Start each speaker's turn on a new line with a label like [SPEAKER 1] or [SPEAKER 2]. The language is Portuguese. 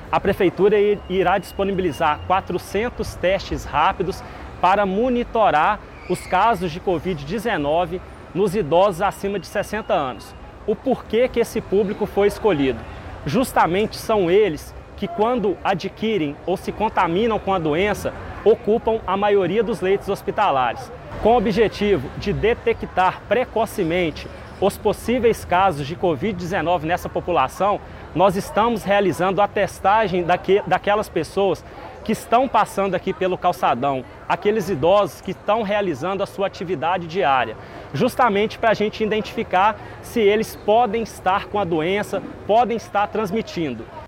[SPEAKER 1] a Prefeitura irá disponibilizar 400 testes rápidos para monitorar os casos de Covid-19 nos idosos acima de 60 anos. O porquê que esse público foi escolhido? Justamente são eles que, quando adquirem ou se contaminam com a doença, ocupam a maioria dos leitos hospitalares. Com o objetivo de detectar precocemente os possíveis casos de Covid-19 nessa população, nós estamos realizando a testagem daquelas pessoas que estão passando aqui pelo calçadão, aqueles idosos que estão realizando a sua atividade diária, justamente para a gente identificar se eles podem estar com a doença, podem estar transmitindo.